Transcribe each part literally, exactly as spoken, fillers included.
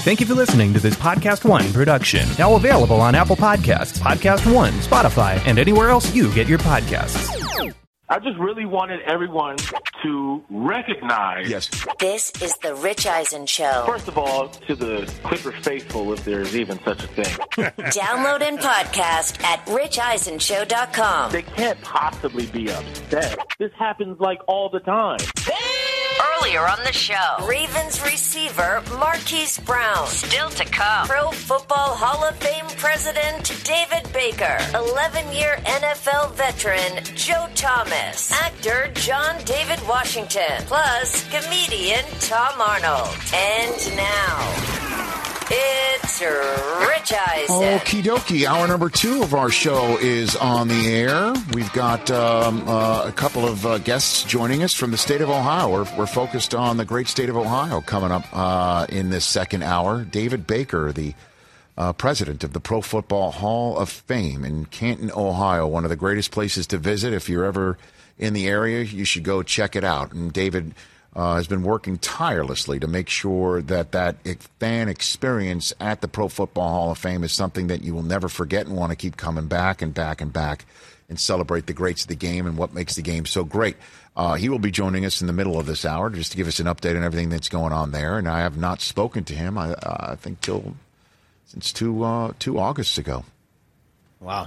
Thank you for listening to this Podcast One production. Now available on Apple Podcasts, Podcast One, Spotify, and anywhere else you get your podcasts. I just really wanted everyone to recognize. Yes. This is the Rich Eisen Show. First of all, to the Clipper faithful, if there's even such a thing. Download and podcast at rich eisen show dot com. They can't possibly be upset. This happens like all the time. Earlier on the show, Ravens receiver Marquise Brown. Still to come, Pro Football Hall of Fame president David Baker. eleven-year N F L veteran Joe Thomas. Actor John David Washington. Plus, comedian Tom Arnold. And now, it's Rich Eisen. Okie dokie. Hour number two of our show is on the air. We've got um, uh, a couple of uh, guests joining us from the state of Ohio. We're, we're focused on the great state of Ohio coming up uh, in this second hour. David Baker, the uh, president of the Pro Football Hall of Fame in Canton, Ohio, one of the greatest places to visit. If you're ever in the area, you should go check it out. And David Uh, has been working tirelessly to make sure that that fan experience at the Pro Football Hall of Fame is something that you will never forget and want to keep coming back and back and back and celebrate the greats of the game and what makes the game so great. Uh, he will be joining us in the middle of this hour just to give us an update on everything that's going on there. And I have not spoken to him, I, uh, I think, till since two, uh, two Augusts ago. Wow.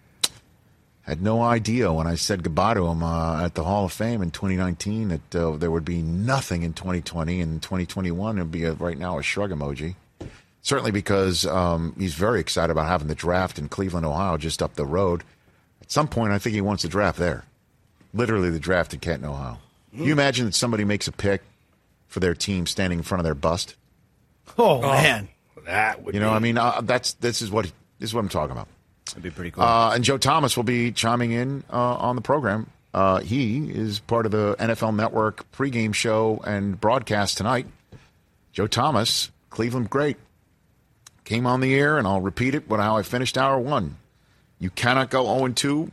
Had no idea when I said goodbye to him uh, at the Hall of Fame in twenty nineteen that uh, there would be nothing in twenty twenty. And twenty twenty-one it would be a, right now a shrug emoji. Certainly because um, he's very excited about having the draft in Cleveland, Ohio, just up the road. At some point, I think he wants the draft there. Literally the draft in Canton, Ohio. Mm. Can you imagine that somebody makes a pick for their team standing in front of their bust? Oh, oh man. That would You know, be... I mean, uh, that's this is what this is what I'm talking about. That'd be pretty cool. Uh, and Joe Thomas will be chiming in uh, on the program. Uh, he is part of the N F L Network pregame show and broadcast tonight. Joe Thomas, Cleveland great, came on the air, and I'll repeat it, but how I finished hour one. You cannot go oh and two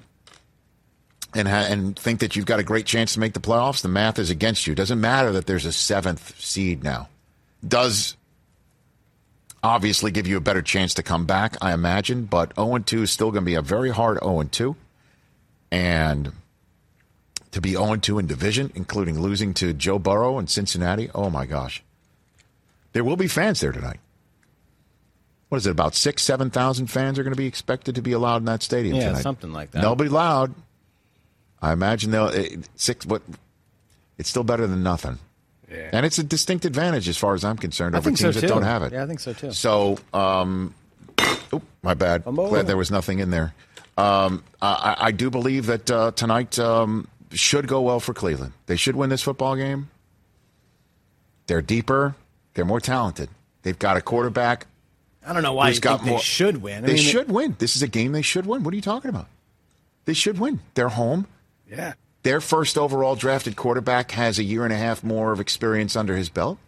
and, ha- and think that you've got a great chance to make the playoffs. The math is against you. It doesn't matter that there's a seventh seed now. Does obviously give you a better chance to come back, I imagine, but oh and two is still going to be a very hard oh and two. And to be oh and two in division, including losing to Joe Burrow and Cincinnati, oh my gosh. There will be fans there tonight. What is it, about six, seven thousand fans are going to be expected to be allowed in that stadium yeah, tonight? something like that. They'll be loud. I imagine they'll it, six. But it's still better than nothing. Yeah. And it's a distinct advantage as far as I'm concerned I over think teams so that too. don't have it. Yeah, I think so too. So, um, oh, my bad. Fumble. Glad there was nothing in there. Um, I, I do believe that uh, tonight um, should go well for Cleveland. They should win this football game. They're deeper. They're more talented. They've got a quarterback. I don't know why who's you got think more, they should win. I they mean, should win. This is a game they should win. What are you talking about? They should win. They're home. Yeah. Their first overall drafted quarterback has a year and a half more of experience under his belt.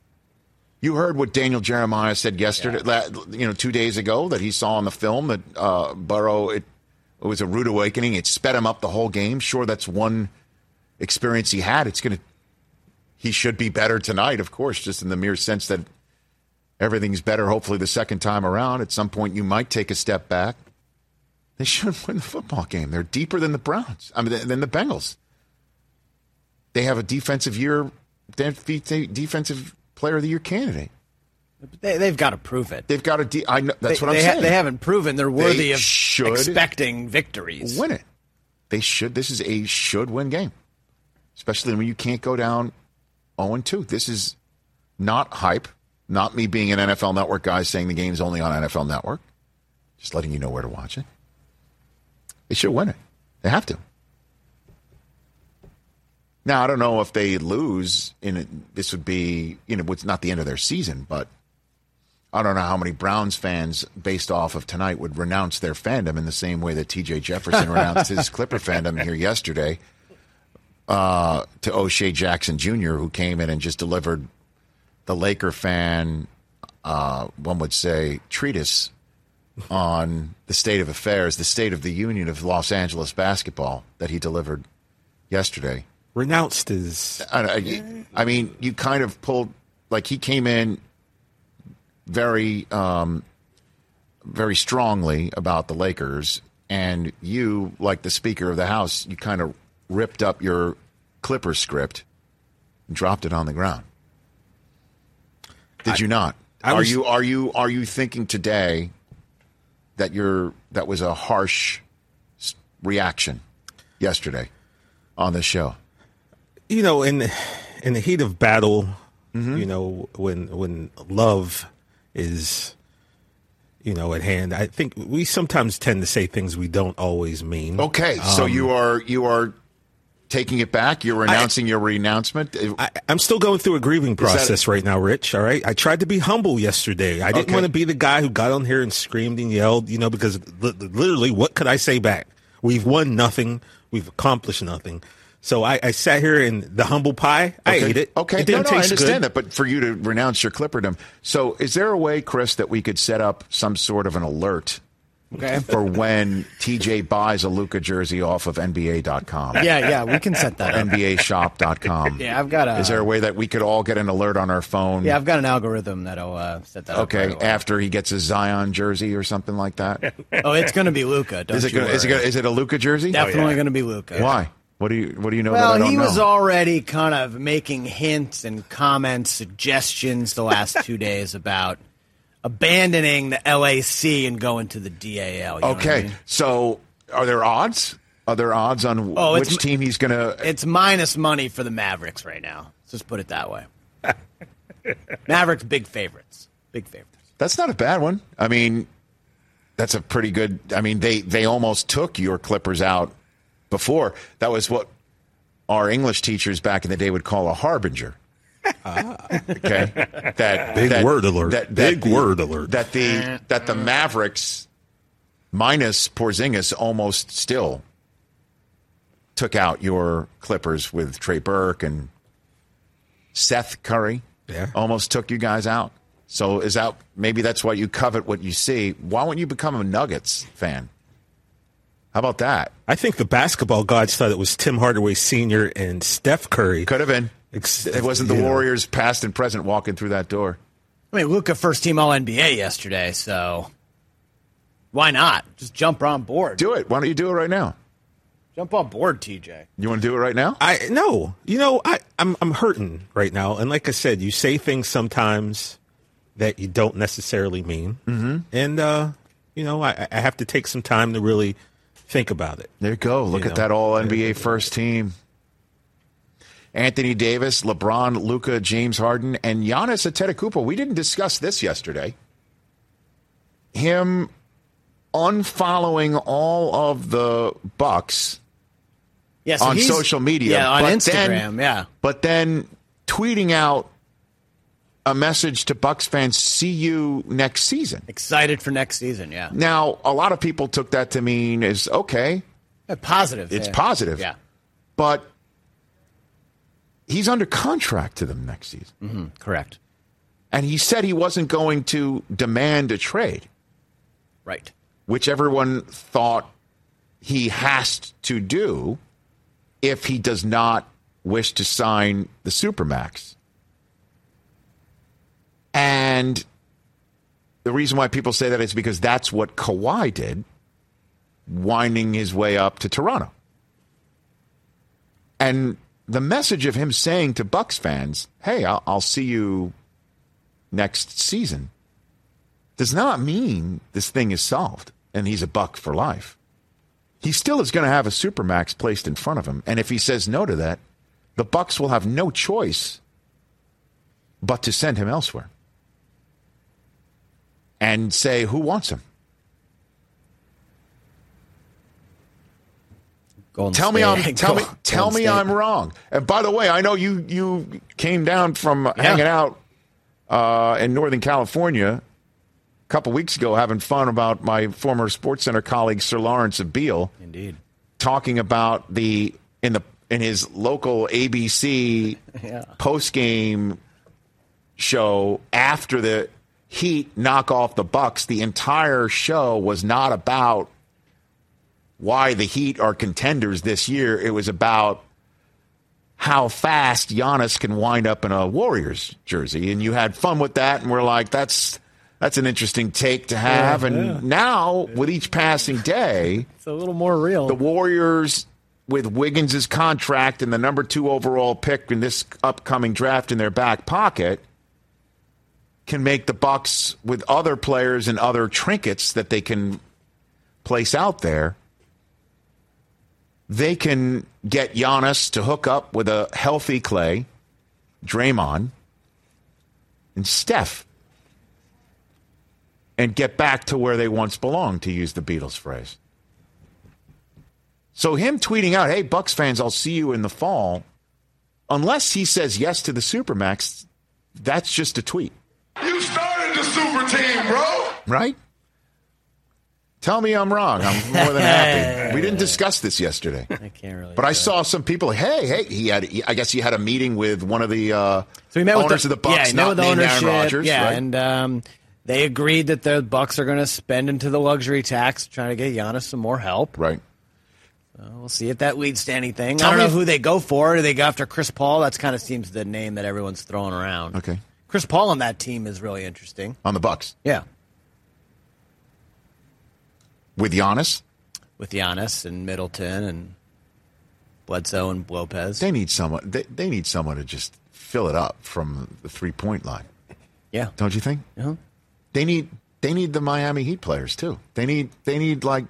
You heard what Daniel Jeremiah said yesterday, yeah. you know, two days ago, that he saw on the film that uh, Burrow, it, it was a rude awakening. It sped him up the whole game. Sure, that's one experience he had. It's going to, he should be better tonight, of course, just in the mere sense that everything's better, hopefully, the second time around. At some point, you might take a step back. They should win the football game. They're deeper than the Browns. I mean, than the Bengals. They have a defensive year, defensive player of the year candidate. They, they've got to prove it. They've got to. De- I know, that's they, what I'm they saying. Ha- they haven't proven they're worthy they of should expecting victories. Win it. They should. This is a should-win game, especially when you can't go down oh and two. This is not hype. Not me being an N F L Network guy saying the game's only on N F L Network. Just letting you know where to watch it. They should win it. They have to. Now, I don't know if they lose, in it, this would be, you know, it's not the end of their season, but I don't know how many Browns fans, based off of tonight, would renounce their fandom in the same way that T J Jefferson renounced his Clipper fandom here yesterday uh, to O'Shea Jackson Junior, who came in and just delivered the Laker fan, uh, one would say, treatise on the state of affairs, the state of the union of Los Angeles basketball that he delivered yesterday. Renounced his... I, I, I mean, you kind of pulled, like he came in very, um, very strongly about the Lakers, and you, like the Speaker of the House, you kind of ripped up your Clippers script and dropped it on the ground. Did I, you not? I was, are you are you are you thinking today that you're that was a harsh reaction yesterday on the show? You know, in in the heat of battle, mm-hmm. you know, when when love is, you know, at hand, I think we sometimes tend to say things we don't always mean. Okay, um, so you are you are taking it back? You're announcing I, your renouncement? I, I'm still going through a grieving process right now, Rich, all right? I tried to be humble yesterday. I didn't okay. want to be the guy who got on here and screamed and yelled, you know, because li- literally what could I say back? We've won nothing. We've accomplished nothing. So I, I sat here in the humble pie. I okay. ate it. Okay, it didn't no, no, I taste understand good. that, but for you to renounce your Clipperdom. So is there a way, Chris, that we could set up some sort of an alert okay. for when T J buys a Luka jersey off of N B A dot com? Yeah, yeah, we can set that up. N B A shop dot com. Yeah, I've got a... Is there a way that we could all get an alert on our phone? Yeah, I've got an algorithm that'll uh, set that okay, up. Okay, after he gets his Zion jersey or something like that? Oh, it's going to be Luka, don't is it you gonna, worry. Is it, gonna, is it a Luka jersey? Definitely oh, yeah. going to be Luka. Why? What do you What do you know well, that I don't he was know? already kind of making hints and comments, suggestions the last two days about abandoning the L A C and going to the D A L. You know okay, what I mean? So are there odds? Are there odds on oh, which team he's going to... It's minus money for the Mavericks right now. Let's just put it that way. Mavericks, big favorites. Big favorites. That's not a bad one. I mean, that's a pretty good... I mean, they, they almost took your Clippers out before. That was what our English teachers back in the day would call a harbinger. Ah. Okay, that big that, word alert. That, that big the, word alert. That the that the Mavericks minus Porzingis almost still took out your Clippers with Trey Burke and Seth Curry. Yeah, almost took you guys out. So is that maybe that's why you covet what you see? Why won't you become a Nuggets fan? How about that? I think the basketball gods thought it was Tim Hardaway Senior and Steph Curry. Could have been. Ex- it wasn't the Warriors know. past and present walking through that door. I mean, Luka first team All N B A yesterday, so why not? Just jump on board. Do it. Why don't you do it right now? Jump on board, T J. You want to do it right now? I no. You know, I, I'm I'm hurting right now, and like I said, you say things sometimes that you don't necessarily mean, mm-hmm. and uh, you know, I, I have to take some time to really think about it. There you go. Look you at know? that all N B A first team. Anthony Davis, LeBron, Luka, James Harden, and Giannis Antetokounmpo. We didn't discuss this yesterday. Him unfollowing all of the Bucks yeah, so on social media. Yeah, on but Instagram, then, yeah. But then tweeting out a message to Bucks fans, see you next season. Excited for next season, yeah. Now, a lot of people took that to mean is, okay. Yeah, positive. It's yeah. positive. Yeah. But he's under contract to them next season. Mm-hmm. Correct. And he said he wasn't going to demand a trade. Right. Which everyone thought he has to do if he does not wish to sign the Supermax. And the reason why people say that is because that's what Kawhi did, winding his way up to Toronto. And the message of him saying to Bucks fans, hey, I'll, I'll see you next season, does not mean this thing is solved and he's a Buck for life. He still is going to have a Supermax placed in front of him. And if he says no to that, the Bucks will have no choice but to send him elsewhere and say, who wants him? Golden tell me State. I'm tell me tell Golden me State. I'm wrong. And by the way, I know you you came down from yeah. hanging out uh, in Northern California a couple weeks ago, having fun about my former SportsCenter colleague Sir Lawrence of Beale. Indeed, talking about the in the in his local A B C yeah. post game show after the Heat knock off the Bucks. The entire show was not about why the Heat are contenders this year. It was about how fast Giannis can wind up in a Warriors jersey. And you had fun with that, and we're like, that's That's an interesting take to have. Yeah, and yeah. now, with each passing day, it's a little more real. The Warriors, with Wiggins' contract and the number two overall pick in this upcoming draft in their back pocket, can make the Bucks with other players and other trinkets that they can place out there. They can get Giannis to hook up with a healthy Clay, Draymond, and Steph, and get back to where they once belonged, to use the Beatles phrase. So him tweeting out, hey, Bucks fans, I'll see you in the fall, unless he says yes to the Supermax, that's just a tweet. You started the super team, bro. Right? Tell me I'm wrong. I'm more than happy. We didn't discuss this yesterday. I can't really. But I saw some people like, hey, hey, he had. He, I guess he had a meeting with one of the uh, so he met owners with the, of the Bucks, yeah, he met not with the named ownership, Aaron Rodgers. yeah, right? and um, they agreed that the Bucks are going to spend into the luxury tax, trying to get Giannis some more help. Right. So we'll see if that leads to anything. Tell I don't me know if- who they go for. Do they go after Chris Paul? That's kind of seems the name that everyone's throwing around. Okay. Chris Paul on that team is really interesting. On the Bucks. Yeah. With Giannis? With Giannis and Middleton and Bledsoe and Lopez. They need someone. They, they need someone to just fill it up from the three point line. Yeah. Don't you think? Uh-huh. They need. They need the Miami Heat players too. They need. They need like.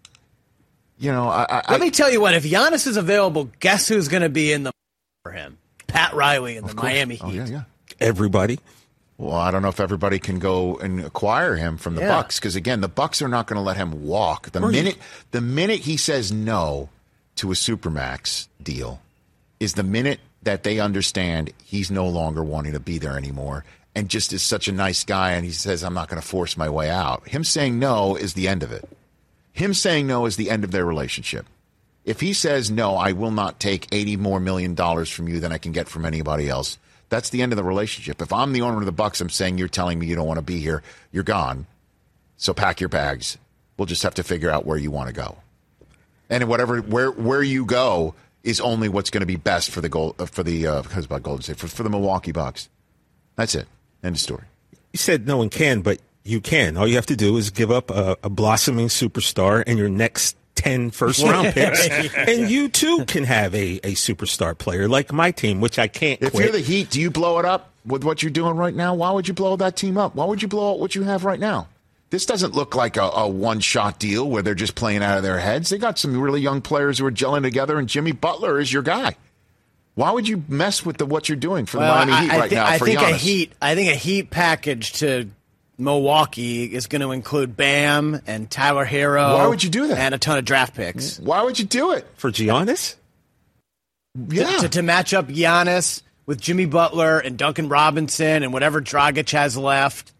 You know, I. I Let me tell you what. If Giannis is available, guess who's going to be in the for him? Pat Riley and the course. Miami Heat. Oh yeah, yeah. Everybody. Well, I don't know if everybody can go and acquire him from the Yeah. Bucks, because again, the Bucks are not going to let him walk. The Right. minute the minute he says no to a Supermax deal is the minute that they understand he's no longer wanting to be there anymore, and just is such a nice guy, and he says, I'm not going to force my way out. Him saying no is the end of it. Him saying no is the end of their relationship. If he says no, I will not take eighty more million dollars from you than I can get from anybody else, that's the end of the relationship. If I'm the owner of the Bucks, I'm saying you're telling me you don't want to be here. You're gone. So pack your bags. We'll just have to figure out where you want to go. And whatever where where you go is only what's going to be best for the goal for the uh, because about Golden State for, for the Milwaukee Bucks. That's it. End of story. You said no one can, but you can. All you have to do is give up a, a blossoming superstar and your next ten first round picks, and you too can have a, a superstar player like my team, which I can't If quit. you're the Heat, do you blow it up with what you're doing right now? Why would you blow that team up? Why would you blow up what you have right now? This doesn't look like a, a one-shot deal where they're just playing out of their heads. They got some really young players who are gelling together, and Jimmy Butler is your guy. Why would you mess with the what you're doing for the Well, Miami I, Heat I right thi- now I for think Giannis? a Heat. I think a Heat package to Milwaukee is going to include Bam and Tyler Hero. Why would you do that? And a ton of draft picks. Why would you do it? For Giannis? Yeah. To, to match up Giannis with Jimmy Butler and Duncan Robinson and whatever Dragic has left.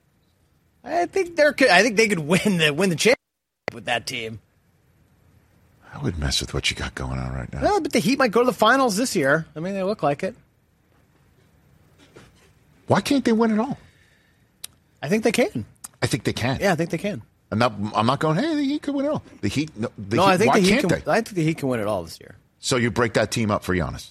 I think they're. I think they could win the win the championship with that team. I would mess with what you got going on right now. Well, but the Heat might go to the finals this year. I mean, they look like it. Why can't they win it all? I think they can. I think they can. Yeah, I think they can. I'm not. I'm not going. Hey, the Heat could win it all. The Heat. No, the No, Heat, I think why the Heat can't can. they? I think the Heat can win it all this year. So you break that team up for Giannis.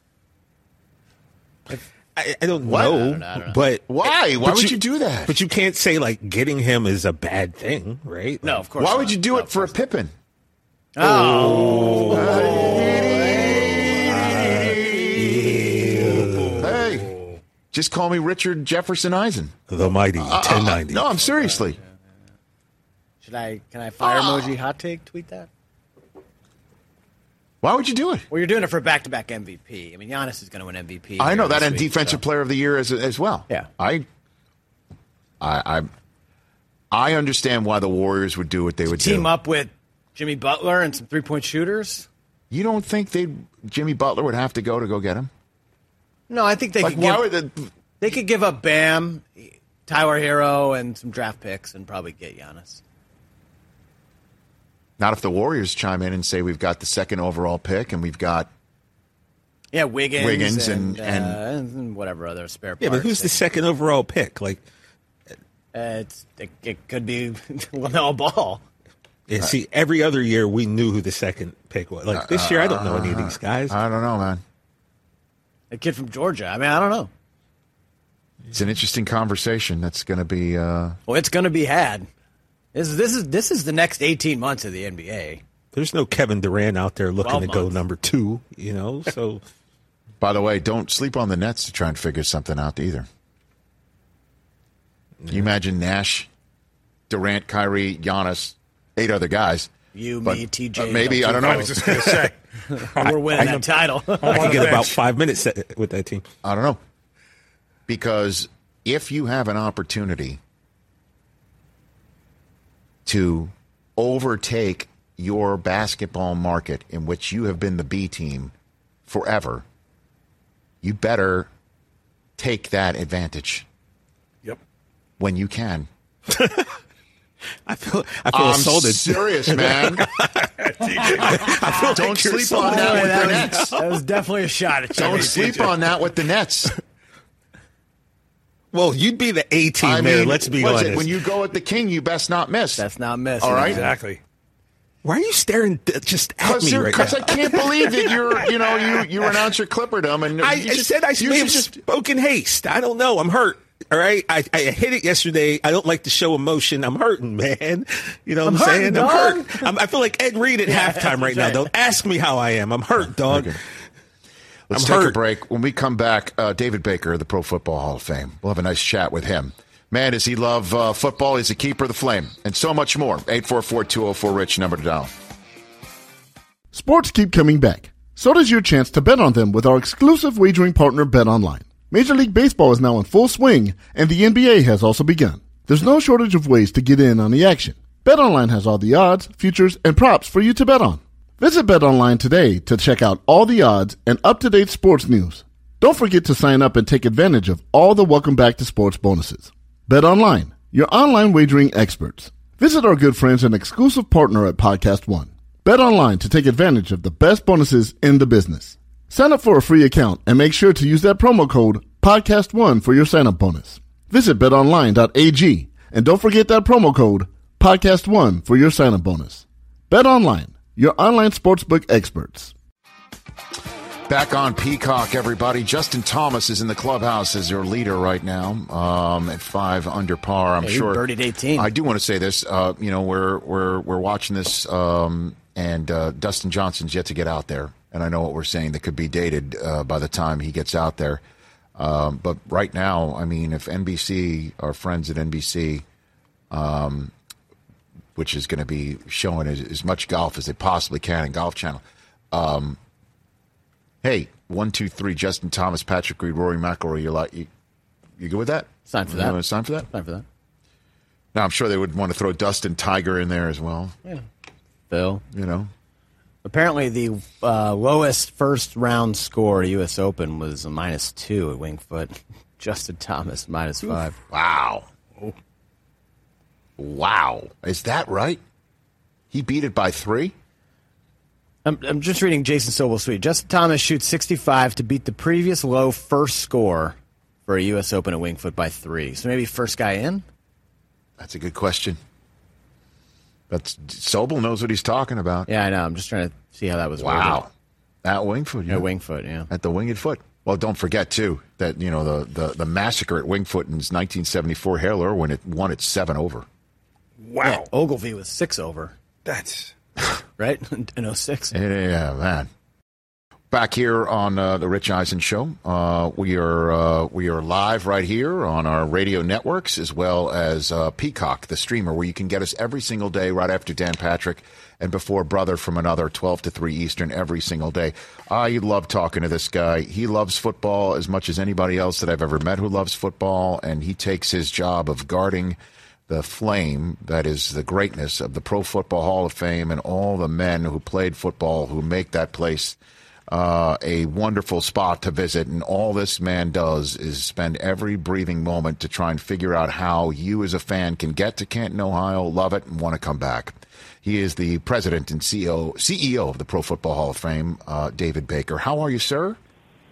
I, I don't What? know, I don't know, I don't know. but Why? Why but would you do that? But you can't say like getting him is a bad thing, right? No, of course. Why not. would you do No, it of for a course Pippen? not. Oh, Hey, just call me Richard Jefferson Eisen. The mighty ten ninety. No, I'm seriously. should I? Can I fire emoji hot take? Tweet that. Why would you do it? Well, you're doing it for back-to-back M V P. I mean, Giannis is going to win M V P. I know here that, this and week, Defensive so. Player of the Year as as well. Yeah. I, I, I, I understand why the Warriors would do what they would Team do. up with Jimmy Butler and some three-point shooters. You don't think they Jimmy Butler would have to go to go get him? No, I think they Like, could why give, would the? they could give up Bam, Tyler Hero, and some draft picks, and probably get Giannis. Not if the Warriors chime in and say we've got the second overall pick and we've got Yeah, Wiggins, Wiggins and, and- uh, and whatever other spare parts. Yeah, but who's the second overall pick? Like, Uh, it's, it, it could be LaMelo Ball. yeah, see, every other year we knew who the second pick was. Like this year, I don't know any of these guys. I don't know, man. A kid from Georgia. I mean, I don't know. It's an interesting conversation that's going to be. Uh... Well, it's going to be had. This is this is this is the next eighteen months of the N B A. There's no Kevin Durant out there looking to months. go number two. You know, so. By the way, don't sleep on the Nets to try and figure something out either. Yeah. You imagine Nash, Durant, Kyrie, Giannis, eight other guys. You, but, me, T J. Uh, maybe I don't know. I was just going to say we're winning that title. I can get about five minutes with that team. I don't know. Because if you have an opportunity to overtake your basketball market in which you have been the B team forever, you better take that advantage. Yep. When you can. I feel I feel I'm assaulted. Serious, man. I feel Don't like sleep so on that with that the was, Nets. That was definitely a shot at Don't you. sleep on that with the Nets. Well, you'd be the A team I there. mean, Let's be what's honest. it? When you go with the king, you best not miss. That's not missing. All right. Exactly. Why are you staring just at me right now? Because I can't believe that you're, you know, you you renounce your Clipperdom and I, you I just, said I you may have just spoken haste. I don't know. I'm hurt. All right. I, I hit it yesterday. I don't like to show emotion. I'm hurting, man. You know what I'm, I'm saying? hurting, I'm dog. hurt. I'm, I feel like Ed Reed at Yeah, halftime right that's now. right. Don't ask me how I am. I'm hurt, dog. Okay. Let's I'm take hurt. a break. When we come back, uh, David Baker of the Pro Football Hall of Fame. We'll have a nice chat with him. Man, does he love uh, football? He's a keeper of the flame. And so much more. eight four four, two oh four, RICH, number to dial. Sports keep coming back. So does your chance to bet on them with our exclusive wagering partner, BetOnline. Major League Baseball is now in full swing, and the N B A has also begun. There's no shortage of ways to get in on the action. BetOnline has all the odds, futures, and props for you to bet on. Visit BetOnline today to check out all the odds and up-to-date sports news. Don't forget to sign up and take advantage of all the welcome back to sports bonuses. BetOnline, your online wagering experts. Visit our good friends and exclusive partner at Podcast One. BetOnline to take advantage of the best bonuses in the business. Sign up for a free account and make sure to use that promo code podcast one for your sign-up bonus. Visit bet online dot a g and don't forget that promo code podcast one for your sign-up bonus. BetOnline, your online sportsbook experts. Back on Peacock, everybody. Justin Thomas is in the clubhouse as your leader right now um, at five under par. I'm Yeah, he sure. birdied eighteen. I do want to say this. Uh, you know, we're we're we're watching this, um, and uh, Dustin Johnson's yet to get out there. And I know what we're saying that could be dated uh, by the time he gets out there. Um, but right now, I mean, if N B C, our friends at N B C, um, which is going to be showing as, as much golf as they possibly can in Golf Channel. Um, hey, one, two, three, Justin Thomas, Patrick Reed, Rory McIlroy. You like you, you good with that? Sign for You that. want to sign for that? Time for that. Now I'm sure they would want to throw Dustin Tiger in there as well. Yeah. Phil. You know. Apparently, the uh, lowest first round score at U S Open was a minus two at Winged Foot. Justin Thomas minus five. Wow. Wow. Is that right? He beat it by three? I'm, I'm just reading Jason Sobel's tweet. Justin Thomas shoots sixty-five to beat the previous low first score for a U S Open at Winged Foot by three. So maybe first guy in? That's a good question. That's Sobel knows what he's talking about. Yeah, I know. I'm just trying to see how that was Wow. worded. At Winged Foot. At Winged Foot, yeah. At the Winged Foot. Well, don't forget, too, that, you know, the, the, the massacre at Winged Foot in nineteen seventy-four, Hale Irwin it won at seven over. Wow. Yeah, Ogilvy was six over, That's right? In oh six. Yeah, man. Back here on uh, the Rich Eisen Show, uh, we are uh, we are live right here on our radio networks as well as uh, Peacock, the streamer, where you can get us every single day right after Dan Patrick and before Brother from Another, twelve to three Eastern every single day. I love talking to this guy. He loves football as much as anybody else that I've ever met who loves football, and he takes his job of guarding the flame that is the greatness of the Pro Football Hall of Fame and all the men who played football who make that place Uh, a wonderful spot to visit, and all this man does is spend every breathing moment to try and figure out how you as a fan can get to Canton, Ohio, love it, and want to come back. He is the president and C E O, C E O of the Pro Football Hall of Fame, uh, David Baker. How are you, sir?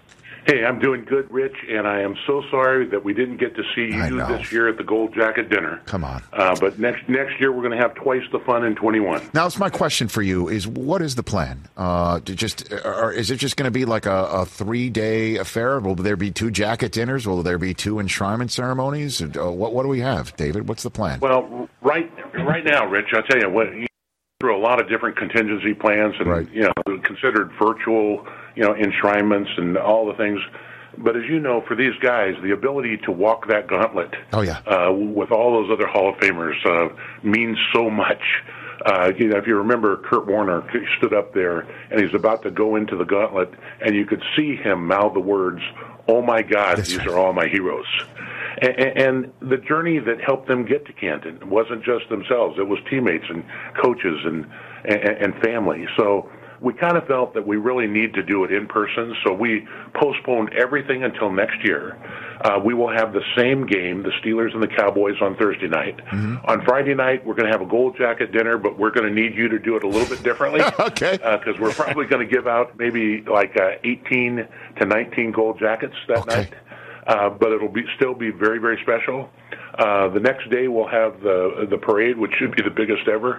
Hey, I'm doing good, Rich, and I am so sorry that we didn't get to see you this year at the Gold Jacket Dinner. Come on. Uh, but next next year, we're going to have twice the fun in twenty-one. Now, it's my question for you is, what is the plan? Uh, to just, or is it just going to be like a, a three-day affair? Will there be two jacket dinners? Will there be two enshrinement ceremonies? Uh, what, what do we have, David? What's the plan? Well, right right now, Rich, I'll tell you what. Through a lot of different contingency plans and, right. you know, considered virtual, you know, enshrinements and all the things. But as you know, for these guys, the ability to walk that gauntlet oh, yeah. uh, with all those other Hall of Famers uh, means so much. Uh, you know, if you remember, Kurt Warner stood up there and he's about to go into the gauntlet, and you could see him mouth the words, "Oh my God, That's these right. are all my heroes." And, and the journey that helped them get to Canton wasn't just themselves; it was teammates and coaches and and, and family. So we kind of felt that we really need to do it in person. So we postponed everything until next year. Uh, we will have the same game, the Steelers and the Cowboys, on Thursday night. Mm-hmm. On Friday night, we're going to have a Gold Jacket dinner, but we're going to need you to do it a little bit differently. Okay. Because uh, we're probably going to give out maybe like uh, eighteen to nineteen Gold Jackets that okay. night. Uh, but it'll be still be very, very special. Uh, the next day we'll have the the parade, which should be the biggest ever.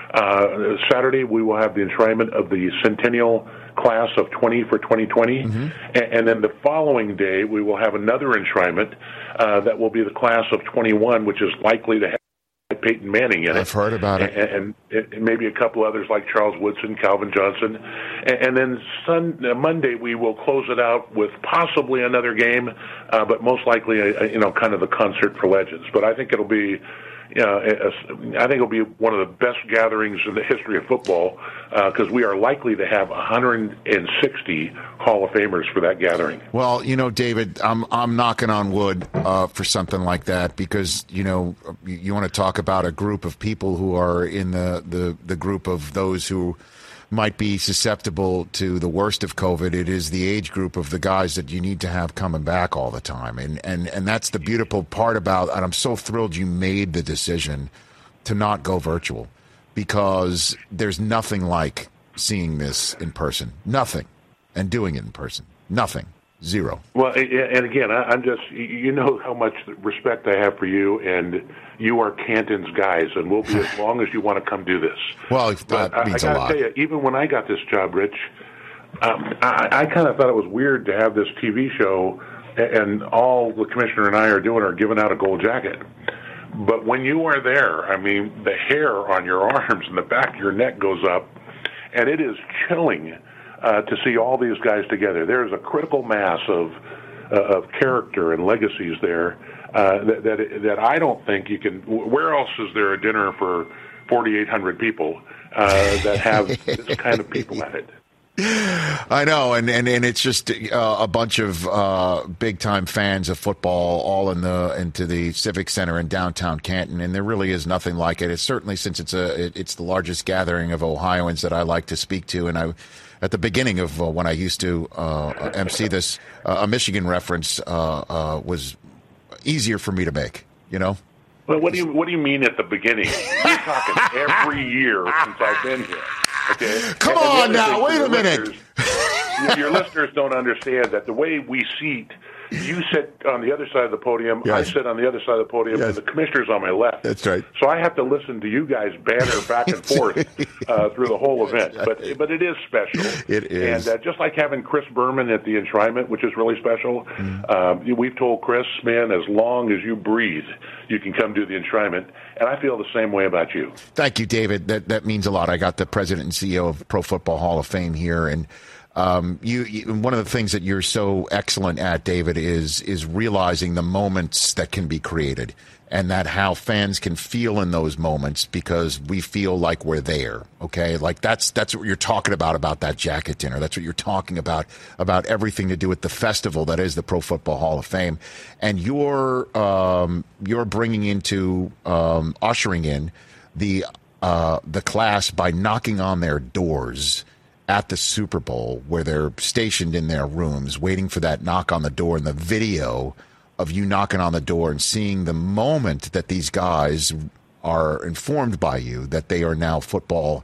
Uh, Saturday we will have the enshrinement of the Centennial class of twenty for twenty twenty, mm-hmm. and, and then the following day we will have another enshrinement uh, that will be the class of twenty-one, which is likely to have Peyton Manning in it. I've heard about it. And, and, and maybe a couple others like Charles Woodson, Calvin Johnson. And, and then Sun, uh, Monday we will close it out with possibly another game, uh, but most likely, a, a, you know, kind of the concert for legends. But I think it'll be, you know, a, I think it'll be one of the best gatherings in the history of football because uh, we are likely to have one hundred sixty Hall of Famers for that gathering. Well, you know, David, I'm I'm knocking on wood uh, for something like that because, you know, you, you want to talk about a group of people who are in the, the, the group of those who might be susceptible to the worst of COVID. It is the age group of the guys that you need to have coming back all the time. And, and, and that's the beautiful part about, and I'm so thrilled you made the decision to not go virtual because there's nothing like seeing this in person. Nothing. And doing it in person. Nothing. Zero. Well, and again, I'm just, you know how much respect I have for you, and you are Canton's guys, and we'll be as long as you want to come do this. Well, that but means I, I a lot. I got to tell you, even when I got this job, Rich, um, I, I kind of thought it was weird to have this T V show, and all the commissioner and I are doing are giving out a gold jacket. But when you are there, I mean, the hair on your arms and the back of your neck goes up, and it is chilling. Uh, to see all these guys together. There's a critical mass of uh, of character and legacies there uh, that, that that I don't think you can. Where else is there a dinner for forty-eight hundred people uh, that have this kind of people at it? I know, and, and, and it's just uh, a bunch of uh, big-time fans of football all in the into the Civic Center in downtown Canton, and there really is nothing like it. It's certainly, since it's a it, it's the largest gathering of Ohioans that I like to speak to, and I at the beginning of uh, when I used to uh, emcee this, uh, a Michigan reference uh, uh, was easier for me to make, you know? Well, what do you what do you mean at the beginning? You're talking every year since I've been here. Okay. Come and, on and now, wait a minute. Your listeners don't understand that the way we seat, you sit on the other side of the podium, yes. I sit on the other side of the podium, yes. and the commissioner's on my left. That's right. So I have to listen to you guys banter back and forth uh, through the whole event. But but it is special. It is. And uh, just like having Chris Berman at the enshrinement, which is really special, mm. um, we've told Chris, man, as long as you breathe, you can come do the enshrinement. And I feel the same way about you. Thank you, David. That that means a lot. I got the president and C E O of Pro Football Hall of Fame here, and um, you, you. One of the things that you're so excellent at, David, is is realizing the moments that can be created, and that how fans can feel in those moments because we feel like we're there. Okay, like that's that's what you're talking about about that jacket dinner. That's what you're talking about about everything to do with the festival that is the Pro Football Hall of Fame, and you're um, you're bringing into um, ushering in the uh, the class by knocking on their doors at the Super Bowl, where they're stationed in their rooms waiting for that knock on the door, and the video of you knocking on the door and seeing the moment that these guys are informed by you that they are now football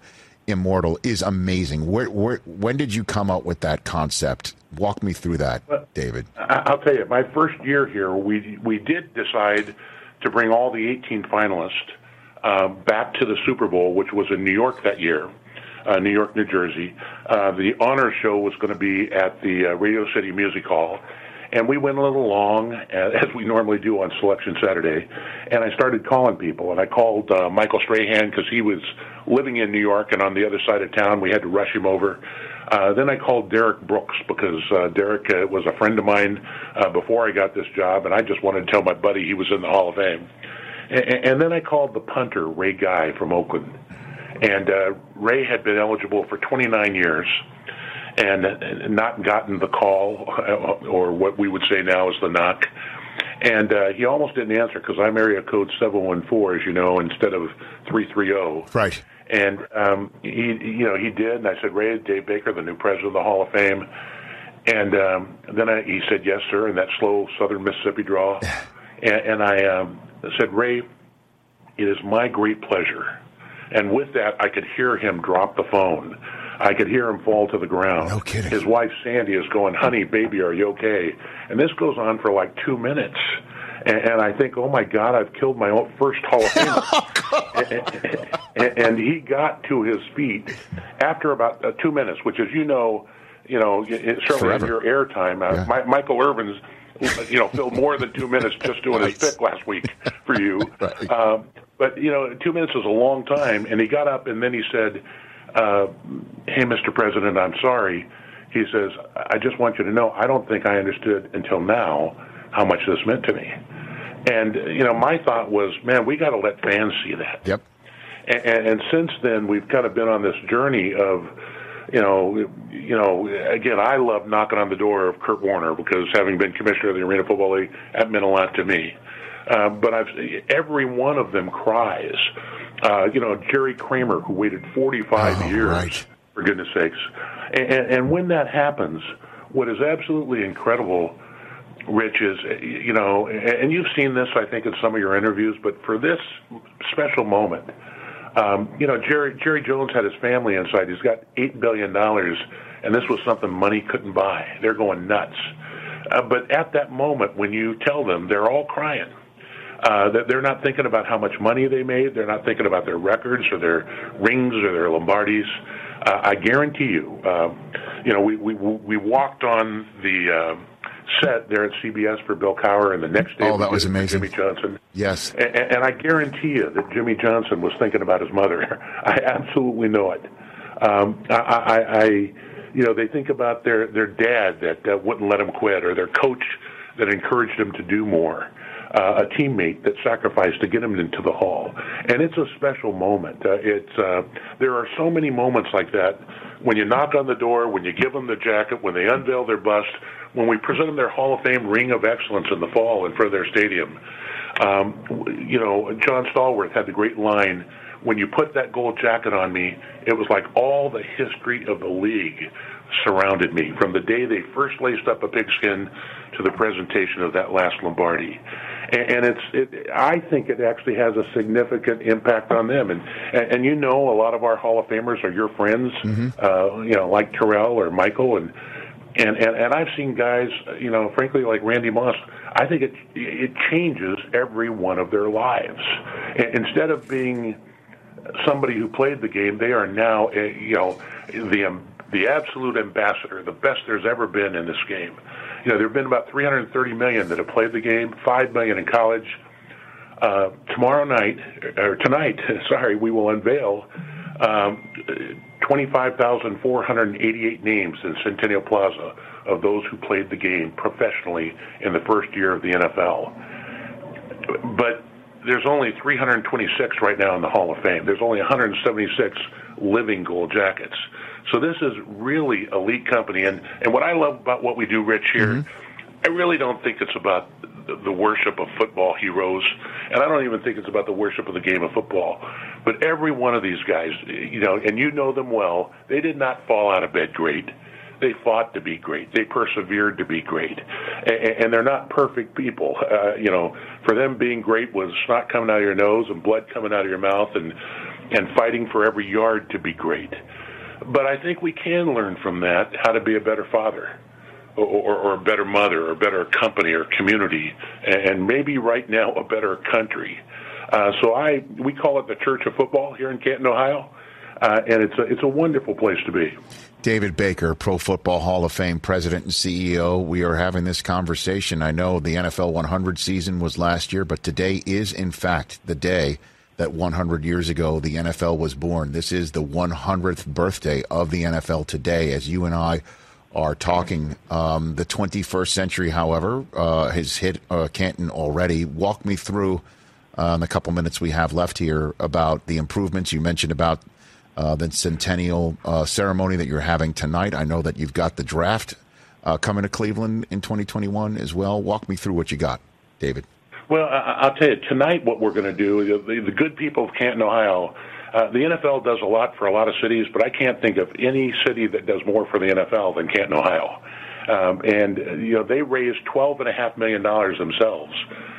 immortal is amazing. Where, where, when did you come up with that concept? Walk me through that, David. I'll tell you, my first year here, we we did decide to bring all the eighteen finalists uh, back to the Super Bowl, which was in New York that year, uh, New York, New Jersey. Uh, the honor show was going to be at the uh, Radio City Music Hall. And we went a little long, as we normally do on Selection Saturday, and I started calling people. And I called uh, Michael Strahan because he was living in New York and on the other side of town. We had to rush him over. Uh, then I called Derek Brooks because uh, Derek uh, was a friend of mine uh, before I got this job, and I just wanted to tell my buddy he was in the Hall of Fame. And, and then I called the punter, Ray Guy from Oakland. And uh, Ray had been eligible for twenty-nine years. And not gotten the call, or what we would say now is the knock. And uh, he almost didn't answer because I'm area code seven one four, as you know, instead of three three zero. Right. And um, he, you know, he did. And I said, Ray, Dave Baker, the new president of the Hall of Fame. And um, then I, he said, yes, sir, in that slow Southern Mississippi drawl. and, and I um, said, Ray, it is my great pleasure. And with that, I could hear him drop the phone. I could hear him fall to the ground. No kidding. His wife, Sandy, is going, honey, baby, are you okay? And this goes on for like two minutes. And, and I think, oh, my God, I've killed my own first Hall of Famer. and, and, and he got to his feet after about uh, two minutes, which, as you know, you know, it, certainly in your airtime, uh, yeah. my, Michael Irvin's, you know, filled more than two minutes just doing right. his pick last week for you. Right. Um, but, you know, two minutes is a long time. And he got up and then he said, Uh, hey, Mister President, I'm sorry. He says, I just want you to know, I don't think I understood until now how much this meant to me. And, you know, my thought was, man, we got to let fans see that. Yep. And, and since then, we've kind of been on this journey of, you know, you know, again, I love knocking on the door of Kurt Warner because having been commissioner of the Arena Football League, that meant a lot to me. Uh, but I've every one of them cries. Uh, you know, Jerry Kramer, who waited forty-five oh, years, right. for goodness sakes. And, and when that happens, what is absolutely incredible, Rich, is, you know, and you've seen this, I think, in some of your interviews, but for this special moment, um, you know, Jerry, Jerry Jones had his family inside. He's got eight billion dollars, and this was something money couldn't buy. They're going nuts. Uh, but at that moment, when you tell them, they're all crying. Uh, that they're not thinking about how much money they made. They're not thinking about their records or their rings or their Lombardis. Uh, I guarantee you, uh, you know, we, we we walked on the uh, set there at C B S for Bill Cowher, and the next day oh, that was amazing. Jimmy Johnson. Yes. And, and I guarantee you that Jimmy Johnson was thinking about his mother. I absolutely know it. Um, I, I, I, you know, they think about their, their dad that uh, wouldn't let him quit, or their coach that encouraged him to do more. Uh, a teammate that sacrificed to get him into the Hall. And it's a special moment. Uh, it's uh, there are so many moments like that when you knock on the door, when you give them the jacket, when they unveil their bust, when we present them their Hall of Fame Ring of Excellence in the fall in front of their stadium. Um, you know, John Stallworth had the great line, when you put that gold jacket on me, it was like all the history of the league surrounded me, from the day they first laced up a pigskin to the presentation of that last Lombardi. And it's, it, I think it actually has a significant impact on them. And, and, and you know, a lot of our Hall of Famers are your friends, mm-hmm. uh, you know, like Terrell or Michael. And, and, and, and I've seen guys, you know, frankly, like Randy Moss. I think it, it changes every one of their lives. Instead of being somebody who played the game, they are now, you know, the the absolute ambassador, the best there's ever been in this game. You know, there have been about three hundred thirty million that have played the game, five million in college. Uh, tomorrow night, or tonight, sorry, we will unveil um, twenty-five thousand four hundred eighty-eight names in Centennial Plaza of those who played the game professionally in the first year of the N F L. But there's only three hundred twenty-six right now in the Hall of Fame. There's only one hundred seventy-six living gold jackets. So this is really elite company. And, and what I love about what we do, Rich, here, mm-hmm. I really don't think it's about the, the worship of football heroes, and I don't even think it's about the worship of the game of football. But every one of these guys, you know, and you know them well, they did not fall out of bed great. They fought to be great. They persevered to be great. And, and they're not perfect people. Uh, you know, for them, being great was snot coming out of your nose and blood coming out of your mouth and and fighting for every yard to be great. But I think we can learn from that how to be a better father or, or, or a better mother or a better company or community, and maybe right now a better country. Uh, so I we call it the Church of Football here in Canton, Ohio, uh, and it's a, it's a wonderful place to be. David Baker, Pro Football Hall of Fame president and C E O. We are having this conversation. I know the N F L one hundred season was last year, but today is, in fact, the day that one hundred years ago the N F L was born. This is the one hundredth birthday of the N F L today, as you and I are talking. Um, the twenty-first century, however, uh, has hit uh, Canton already. Walk me through, uh, in the couple minutes we have left here, about the improvements. You mentioned about uh, the centennial uh, ceremony that you're having tonight. I know that you've got the draft uh, coming to Cleveland in twenty twenty-one as well. Walk me through what you got, David. Well, I'll tell you, tonight what we're going to do, the, the good people of Canton, Ohio, uh, the N F L does a lot for a lot of cities, but I can't think of any city that does more for the N F L than Canton, Ohio. Um, and, you know, they raised twelve point five million dollars themselves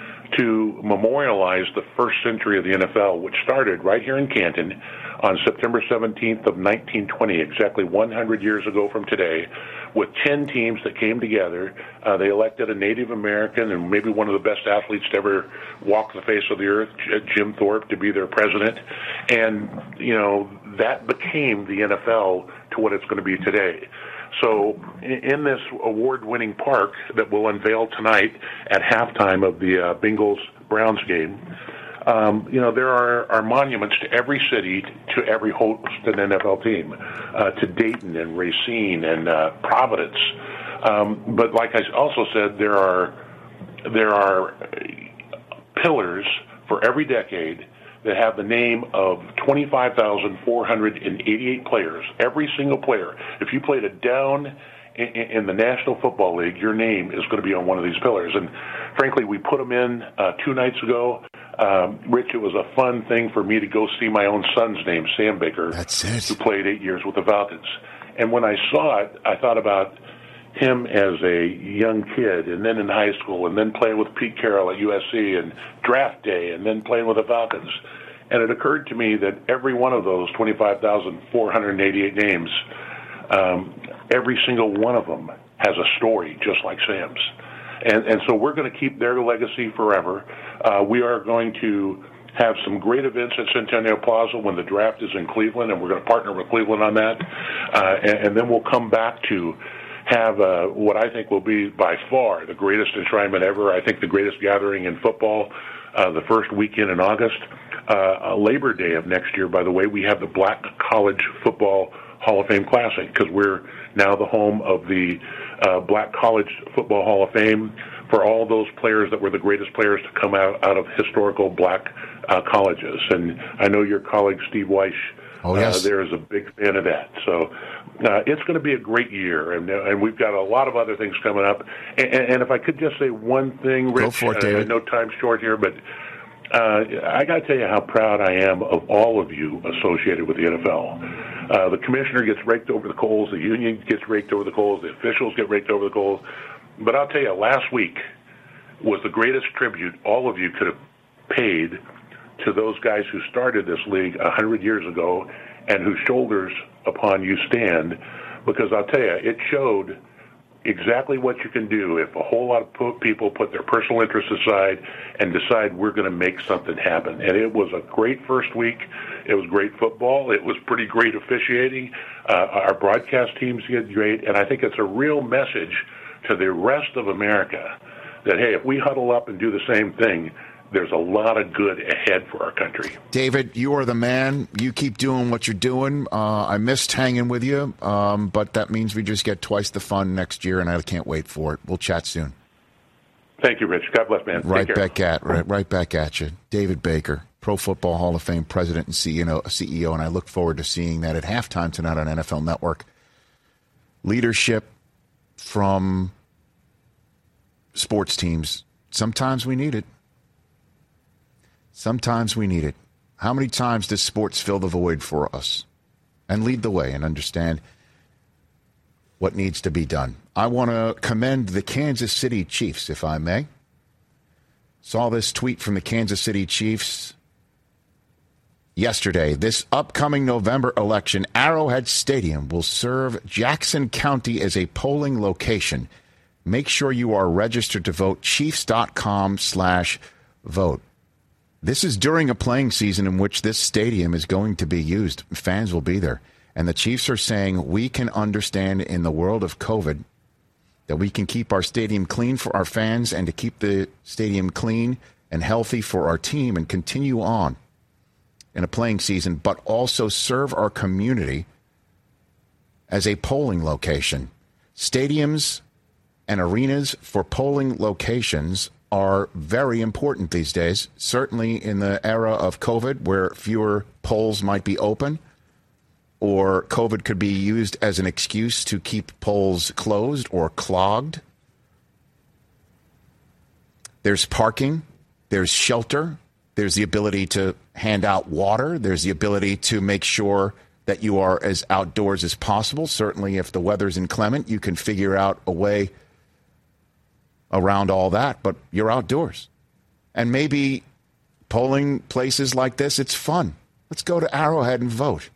to memorialize the first century of the N F L, which started right here in Canton on September seventeenth of nineteen twenty, exactly one hundred years ago from today, with ten teams that came together. Uh, they elected a Native American and maybe one of the best athletes to ever walk the face of the earth, Jim Thorpe, to be their president. And, you know, that became the N F L to what it's going to be today. So in this award-winning park that we'll unveil tonight at halftime of the uh, Bengals-Browns game, Um, you know, there are, are monuments to every city, to every host and N F L team, uh, to Dayton and Racine and uh, Providence. Um, but like I also said, there are there are pillars for every decade that have the name of twenty-five thousand four hundred eighty-eight players, every single player. If you played a down in, in the National Football League, your name is going to be on one of these pillars. And frankly, we put them in uh, two nights ago. Um, Rich, it was a fun thing for me to go see my own son's name, Sam Baker, That's it. who played eight years with the Falcons. And when I saw it, I thought about him as a young kid, and then in high school, and then playing with Pete Carroll at U S C, and draft day, and then playing with the Falcons. And it occurred to me that every one of those twenty-five thousand four hundred eighty-eight names, um, every single one of them has a story just like Sam's. And, and so we're going to keep their legacy forever. Uh, we are going to have some great events at Centennial Plaza when the draft is in Cleveland, and we're going to partner with Cleveland on that. Uh, and, and then we'll come back to have uh, what I think will be by far the greatest enshrinement ever. I think the greatest gathering in football, uh, the first weekend in August. Uh, Labor Day of next year, by the way, we have the Black College Football Hall of Fame Classic, because we're now the home of the uh, Black College Football Hall of Fame for all those players that were the greatest players to come out, out of historical black uh, colleges. And I know your colleague Steve Weish oh, yes. uh, there is a big fan of that. So uh, it's going to be a great year, and, uh, and we've got a lot of other things coming up. And, and if I could just say one thing, Rich, Go for it, David. I know time's short here, but uh, I got to tell you how proud I am of all of you associated with the N F L. Uh, the commissioner gets raked over the coals, the union gets raked over the coals, the officials get raked over the coals. But I'll tell you, last week was the greatest tribute all of you could have paid to those guys who started this league a hundred years ago and whose shoulders upon you stand, because I'll tell you, it showed exactly what you can do if a whole lot of people put their personal interests aside and decide we're going to make something happen. And it was a great first week. It was great football. It was pretty great officiating. Uh, our broadcast teams did great, and I think it's a real message to the rest of America that, hey, if we huddle up and do the same thing, there's a lot of good ahead for our country. David, you are the man. You keep doing what you're doing. Uh, I missed hanging with you, um, but that means we just get twice the fun next year, and I can't wait for it. We'll chat soon. Thank you, Rich. God bless, man. Right back at right, right back at you. David Baker, Pro Football Hall of Fame president and C E O, and I look forward to seeing that at halftime tonight on N F L Network. Leadership from sports teams. Sometimes we need it. Sometimes we need it. How many times does sports fill the void for us and lead the way and understand what needs to be done? I want to commend the Kansas City Chiefs, if I may. Saw this tweet from the Kansas City Chiefs yesterday. This upcoming November election, Arrowhead Stadium will serve Jackson County as a polling location. Make sure you are registered to vote. Chiefs.com slash vote. This is during a playing season in which this stadium is going to be used. Fans will be there. And the Chiefs are saying we can understand in the world of COVID that we can keep our stadium clean for our fans and to keep the stadium clean and healthy for our team and continue on in a playing season, but also serve our community as a polling location. Stadiums and arenas for polling locations are very important these days, certainly in the era of COVID where fewer polls might be open, or COVID could be used as an excuse to keep polls closed or clogged. There's parking, there's shelter, there's the ability to hand out water, there's the ability to make sure that you are as outdoors as possible. Certainly if the weather's inclement, you can figure out a way around all that, but you're outdoors. And maybe polling places like this, it's fun. Let's go to Arrowhead and vote.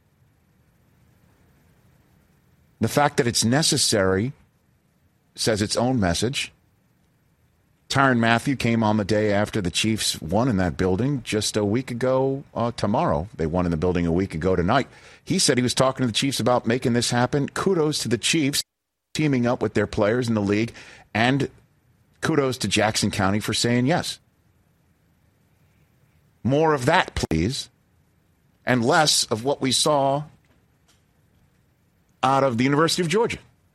The fact that it's necessary says its own message. Tyrann Mathieu came on the day after the Chiefs won in that building just a week ago uh, tomorrow. They won in the building a week ago tonight. He said he was talking to the Chiefs about making this happen. Kudos to the Chiefs teaming up with their players in the league, and kudos to Jackson County for saying yes. More of that, please, and less of what we saw out of the University of Georgia.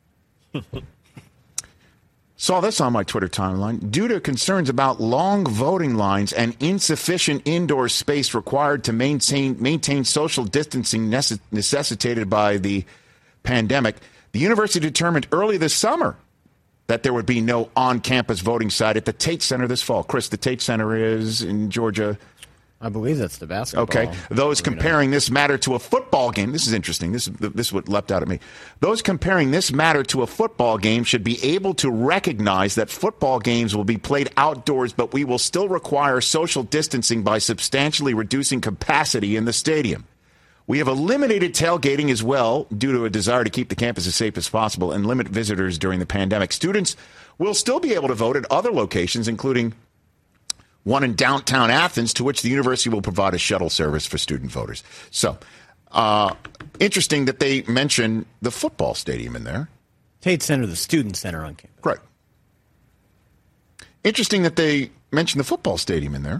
Saw this on my Twitter timeline. Due to concerns about long voting lines and insufficient indoor space required to maintain maintain social distancing necess- necessitated by the pandemic, the university determined early this summer that there would be no on-campus voting site at the Tate Center this fall. Chris, the Tate Center is in Georgia. I believe that's the basketball. Okay. Those arena. Comparing this matter to a football game. This is interesting. This, this is what leapt out at me. Those comparing this matter to a football game should be able to recognize that football games will be played outdoors, but we will still require social distancing by substantially reducing capacity in the stadium. We have eliminated tailgating as well due to a desire to keep the campus as safe as possible and limit visitors during the pandemic. Students will still be able to vote at other locations, including one in downtown Athens, to which the university will provide a shuttle service for student voters. So, uh, interesting that they mention the football stadium in there. Tate Center, the student center on campus. Right. Interesting that they mention the football stadium in there,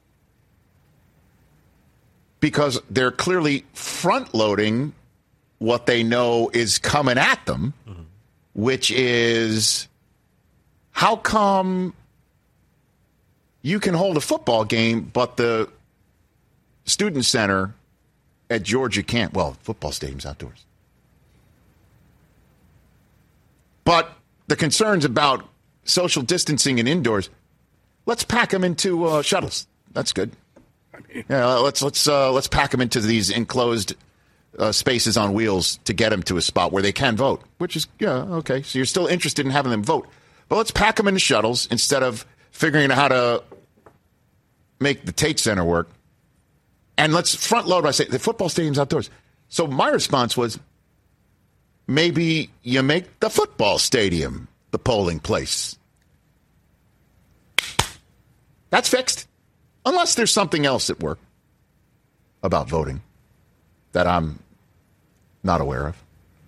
because they're clearly front-loading what they know is coming at them, mm-hmm. which is, how come you can hold a football game, but the student center at Georgia can't? Well, football stadium's outdoors. But the concerns about social distancing and indoors, let's pack them into uh, shuttles. That's good. Yeah, let's let's uh, let's pack them into these enclosed uh, spaces on wheels to get them to a spot where they can vote. Which is, yeah, okay. So you're still interested in having them vote, but let's pack them into shuttles instead of figuring out how to make the Tate Center work. And let's front load by saying the football stadium's outdoors. So my response was, maybe you make the football stadium the polling place. That's fixed. Unless there's something else at work about voting that I'm not aware of.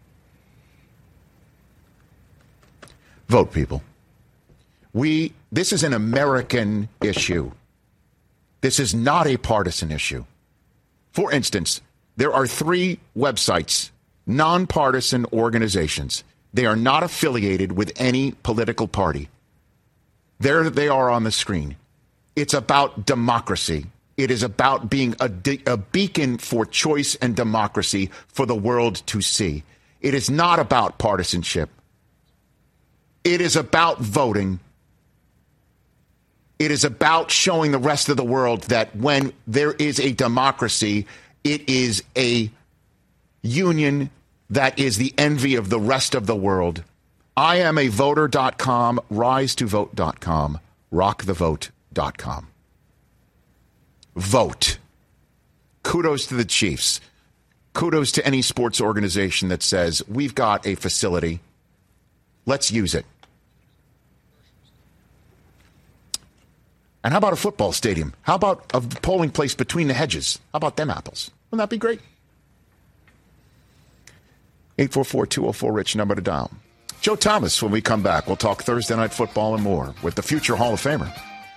Vote, people. We, this is an American issue. This is not a partisan issue. For instance, there are three websites, nonpartisan organizations. They are not affiliated with any political party. There they are on the screen. It's about democracy. It is about being a, de- a beacon for choice and democracy for the world to see. It is not about partisanship. It is about voting. It is about showing the rest of the world that when there is a democracy, it is a union that is the envy of the rest of the world. I am a voter dot com, rise to vote dot com, rock the vote dot com. Vote. kudos to the Chiefs. Kudos to any sports organization that says, we've got a facility. Let's use it. And how about a football stadium? How about a polling place between the hedges? How about them apples? Wouldn't that be great? eight four four, two oh four, RICH, number to dial. Joe Thomas, when we come back, we'll talk Thursday Night Football and more with the future Hall of Famer.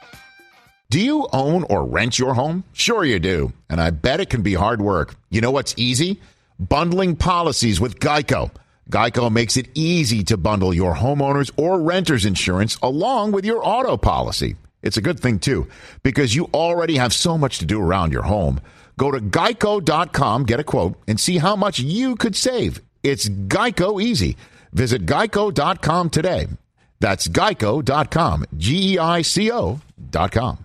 Do you own or rent your home? Sure you do. And I bet it can be hard work. You know what's easy? Bundling policies with Geico. Geico makes it easy to bundle your homeowner's or renter's insurance along with your auto policy. It's a good thing, too, because you already have so much to do around your home. Go to geico dot com, get a quote, and see how much you could save. It's Geico easy. Visit geico dot com today. That's geico dot com, G E I C O dot com.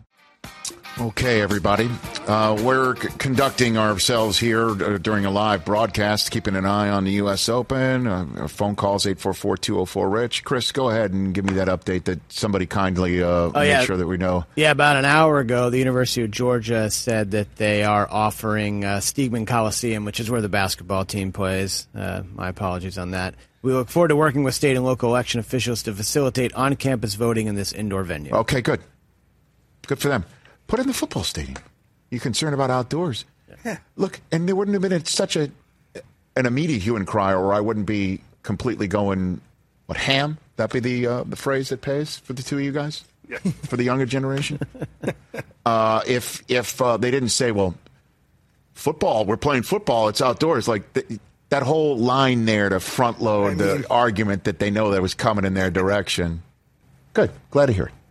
Okay, everybody. Uh, we're c- conducting ourselves here uh, during a live broadcast, keeping an eye on the U S Open. Uh, phone calls, eight four four, two oh four, RICH. Chris, go ahead and give me that update that somebody kindly uh, oh, made yeah. sure that we know. Yeah, about an hour ago, the University of Georgia said that they are offering uh, Stegeman Coliseum, which is where the basketball team plays. Uh, my apologies on that. We look forward to working with state and local election officials to facilitate on-campus voting in this indoor venue. Okay, good. Good for them. Put it in the football stadium. You concerned about outdoors? Yeah. Look, and there wouldn't have been such a an immediate hue and cry, or I wouldn't be completely going, what, ham? That be the uh, the phrase that pays for the two of you guys? Yeah. For the younger generation? uh, if if uh, they didn't say, well, football, we're playing football, it's outdoors, like th- that whole line there to front load I mean, the argument that they know that was coming in their direction. Good. Glad to hear it.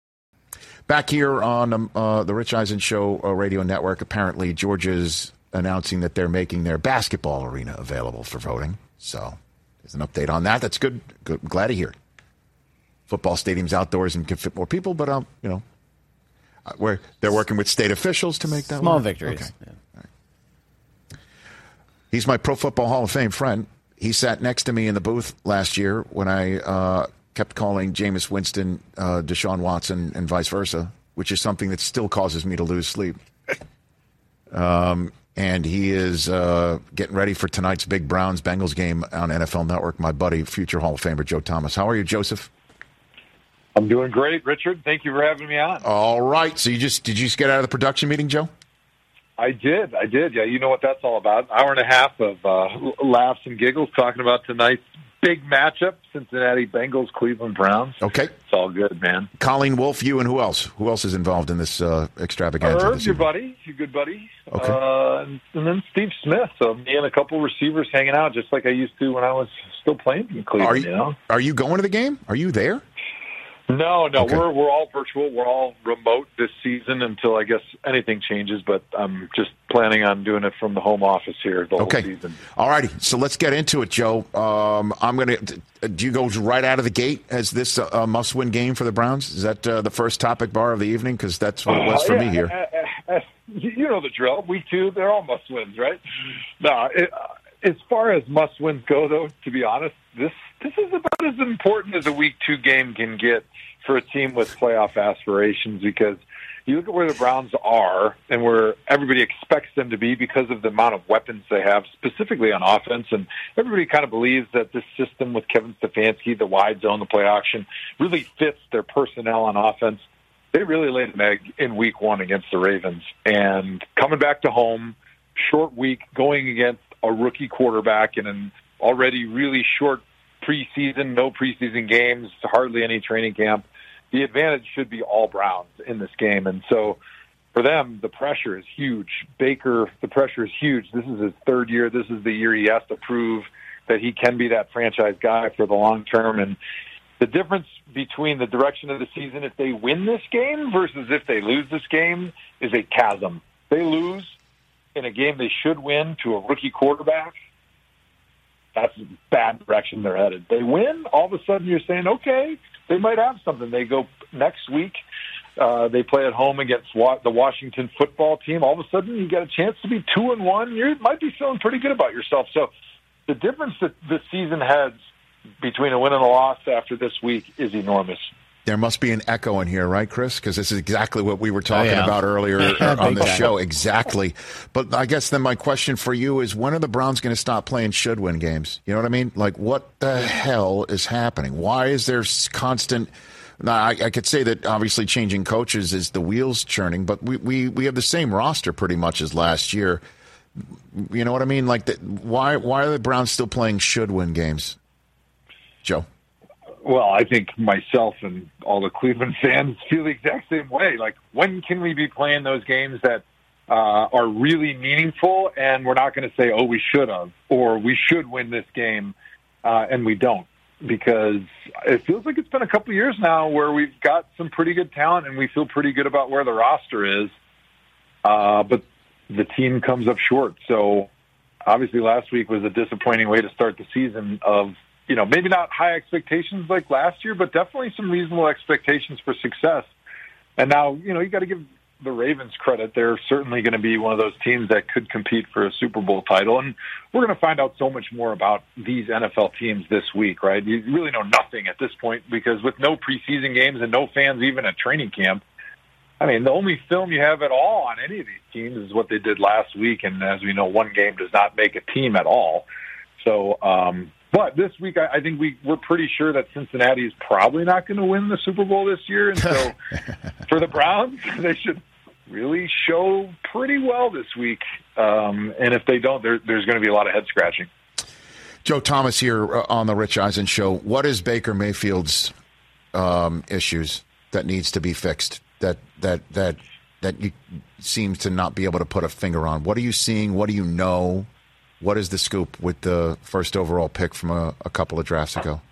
Back here on um, uh, the Rich Eisen Show uh, radio network, apparently Georgia's announcing that they're making their basketball arena available for voting. So there's an update on that. That's good. Good. Glad to hear it. Football stadiums outdoors and can fit more people, but um, you know, uh, where they're working with state officials to make that small work. victories. Okay. Yeah. All right. He's my Pro Football Hall of Fame friend. He sat next to me in the booth last year when I. Uh, kept calling Jameis Winston, uh, Deshaun Watson, and vice versa, which is something that still causes me to lose sleep. Um, and he is uh, getting ready for tonight's big Browns-Bengals game on N F L Network, my buddy, future Hall of Famer Joe Thomas. How are you, Joseph? I'm doing great, Richard. Thank you for having me on. All right. So you just did you just get out of the production meeting, Joe? I did. I did. Yeah, you know what that's all about. An hour and a half of uh, laughs and giggles talking about tonight's big matchup, Cincinnati Bengals, Cleveland Browns. Okay. It's all good, man. Colleen Wolfe, you, and who else? Who else is involved in this uh, extravaganza? Herb, this your evening? buddy, your good buddy. Okay. Uh, and, and then Steve Smith. So me and a couple receivers hanging out just like I used to when I was still playing in Cleveland. Are you, you know? Are you going to the game? Are you there? No, no, Okay. we're we're all virtual. We're all remote this season until I guess anything changes. But I'm just planning on doing it from the home office here the Okay. whole season. All righty. So let's get into it, Joe. Um, I'm going to. Do you go right out of the gate as this a, a must-win game for the Browns? Is that uh, the first topic bar of the evening? Because that's what it was for Uh, yeah, me here. uh, uh, uh, you know the drill. Week two, they're all must wins, right? No, it, uh, as far as must wins go, though, to be honest, this this is about as important as a week two game can get for a team with playoff aspirations, because you look at where the Browns are and where everybody expects them to be because of the amount of weapons they have, specifically on offense. And everybody kind of believes that this system with Kevin Stefanski, the wide zone, the play action, really fits their personnel on offense. They really laid an egg in week one against the Ravens. And coming back to home, short week, going against a rookie quarterback in an already really short preseason, no preseason games, hardly any training camp. The advantage should be all Browns in this game. And so for them, the pressure is huge. Baker, the pressure is huge. This is his third year. This is the year he has to prove that he can be that franchise guy for the long term. And the difference between the direction of the season if they win this game versus if they lose this game is a chasm. They lose in a game they should win to a rookie quarterback. That's a bad direction they're headed. They win, all of a sudden you're saying, okay, they might have something. They go next week, uh, they play at home against wa- the Washington football team. All of a sudden you get a chance to be two and one. You might be feeling pretty good about yourself. So the difference that this season has between a win and a loss after this week is enormous. There must be an echo in here, right, Chris? Because this is exactly what we were talking oh, yeah. about earlier on the time. show. Exactly. But I guess then my question for you is, when are the Browns going to stop playing should-win games? You know what I mean? Like, what the hell is happening? Why is there constant... Now, I, I could say that obviously changing coaches is the wheels churning, but we, we, we have the same roster pretty much as last year. You know what I mean? Like, the, why why are the Browns still playing should-win games? Joe? Well, I think myself and all the Cleveland fans feel the exact same way. Like, when can we be playing those games that uh, are really meaningful, and we're not going to say, oh, we should have, or we should win this game, uh, and we don't? Because it feels like it's been a couple of years now where we've got some pretty good talent and we feel pretty good about where the roster is, uh, but the team comes up short. So obviously last week was a disappointing way to start the season of, you know, maybe not high expectations like last year, but definitely some reasonable expectations for success. And now, you know, you got to give the Ravens credit. They're certainly going to be one of those teams that could compete for a Super Bowl title. And we're going to find out so much more about these N F L teams this week, right? You really know nothing at this point because with no preseason games and no fans even at training camp, I mean, the only film you have at all on any of these teams is what they did last week. And as we know, one game does not make a team at all. So, um, but this week, I, I think we, we're pretty sure that Cincinnati is probably not going to win the Super Bowl this year. And so for the Browns, they should really show pretty well this week. Um, and if they don't, there, there's going to be a lot of head scratching. Joe Thomas here on the Rich Eisen Show. What is Baker Mayfield's um, issues that needs to be fixed, that that that that you seems to not be able to put a finger on? What are you seeing? What do you know? What is the scoop with the first overall pick from a, a couple of drafts ago?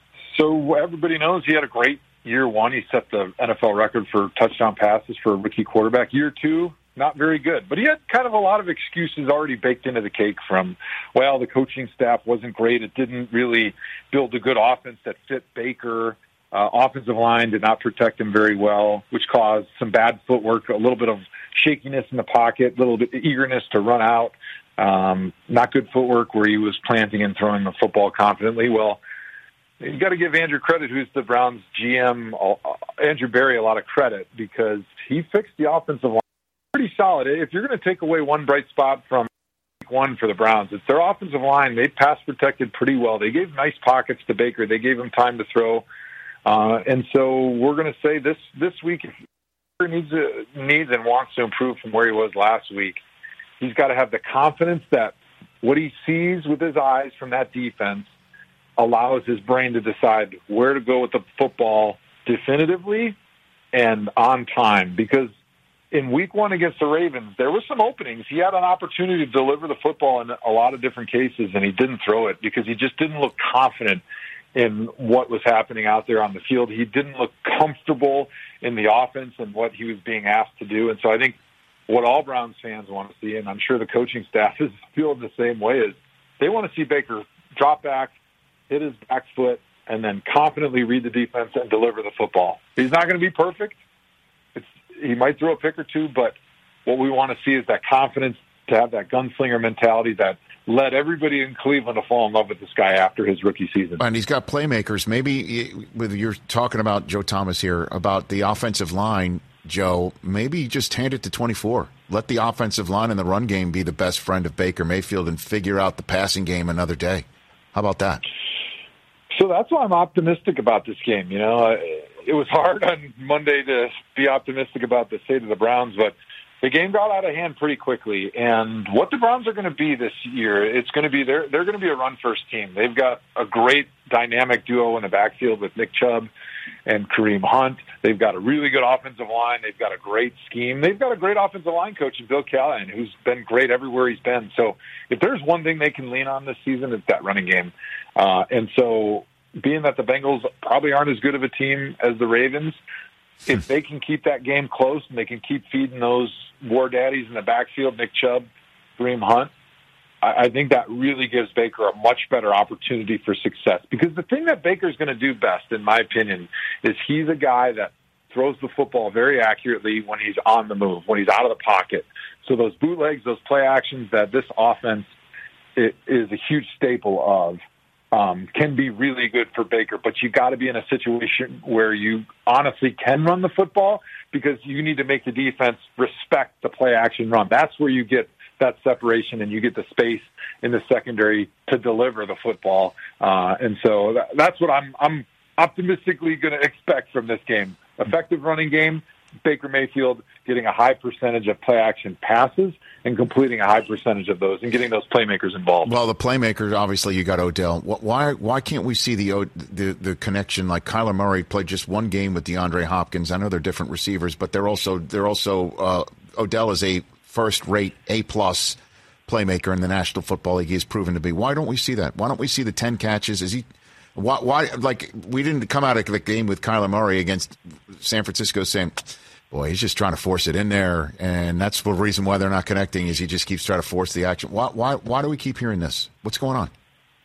So everybody knows he had a great year one. He set the N F L record for touchdown passes for a rookie quarterback. Year two, not very good. But he had kind of a lot of excuses already baked into the cake from, well, the coaching staff wasn't great. It didn't really build a good offense that fit Baker. Uh, offensive line did not protect him very well, which caused some bad footwork, a little bit of shakiness in the pocket, a little bit of eagerness to run out. Um, not good footwork where he was planting and throwing the football confidently. Well, you got to give Andrew credit, who's the Browns G M, uh, Andrew Berry, a lot of credit because he fixed the offensive line pretty solid. If you're going to take away one bright spot from week one for the Browns, it's their offensive line. They pass protected pretty well. They gave nice pockets to Baker. They gave him time to throw. Uh, and so we're going to say this this week, if Baker needs, a, needs and wants to improve from where he was last week, he's got to have the confidence that what he sees with his eyes from that defense allows his brain to decide where to go with the football definitively and on time. Because in week one against the Ravens, there were some openings. He had an opportunity to deliver the football in a lot of different cases, and he didn't throw it because he just didn't look confident in what was happening out there on the field. He didn't look comfortable in the offense and what he was being asked to do. And so I think what all Browns fans want to see, and I'm sure the coaching staff is feeling the same way, is they want to see Baker drop back, hit his back foot, and then confidently read the defense and deliver the football. He's not going to be perfect. It's, he might throw a pick or two, but what we want to see is that confidence, to have that gunslinger mentality that led everybody in Cleveland to fall in love with this guy after his rookie season. And he's got playmakers. Maybe with you're talking about Joe Thomas here, about the offensive line, Joe, maybe just hand it to twenty-four. Let the offensive line and the run game be the best friend of Baker Mayfield and figure out the passing game another day. How about that? So that's why I'm optimistic about this game. You know, it was hard on Monday to be optimistic about the state of the Browns, but the game got out of hand pretty quickly. And what the Browns are going to be this year, it's going to be they're they're going to be a run-first team. They've got a great dynamic duo in the backfield with Nick Chubb and Kareem Hunt. They've got a really good offensive line. They've got a great scheme. They've got a great offensive line coach in Bill Callahan, who's been great everywhere he's been. So if there's one thing they can lean on this season, it's that running game. Uh, and so being that the Bengals probably aren't as good of a team as the Ravens, if they can keep that game close and they can keep feeding those war daddies in the backfield, Nick Chubb, Kareem Hunt, I think that really gives Baker a much better opportunity for success. Because the thing that Baker's going to do best, in my opinion, is he's a guy that throws the football very accurately when he's on the move, when he's out of the pocket. So those bootlegs, those play actions that this offense is a huge staple of, um, can be really good for Baker. But you got to be in a situation where you honestly can run the football, because you need to make the defense respect the play action run. That's where you get that separation and you get the space in the secondary to deliver the football. Uh, and so that, that's what I'm, I'm optimistically going to expect from this game. Effective running game, Baker Mayfield getting a high percentage of play action passes and completing a high percentage of those and getting those playmakers involved. Well, the playmakers, obviously, you got Odell. Why why can't we see the the, the connection? Like Kyler Murray played just one game with DeAndre Hopkins. I know they're different receivers, but they're also they're also uh, Odell is a first-rate, A-plus playmaker in the National Football League. He's proven to be. Why don't we see that? Why don't we see the ten catches? Is he? Why? why like we didn't come out of the game with Kyler Murray against San Francisco saying, boy, he's just trying to force it in there, and that's the reason why they're not connecting, is he just keeps trying to force the action. Why why, why do we keep hearing this? What's going on?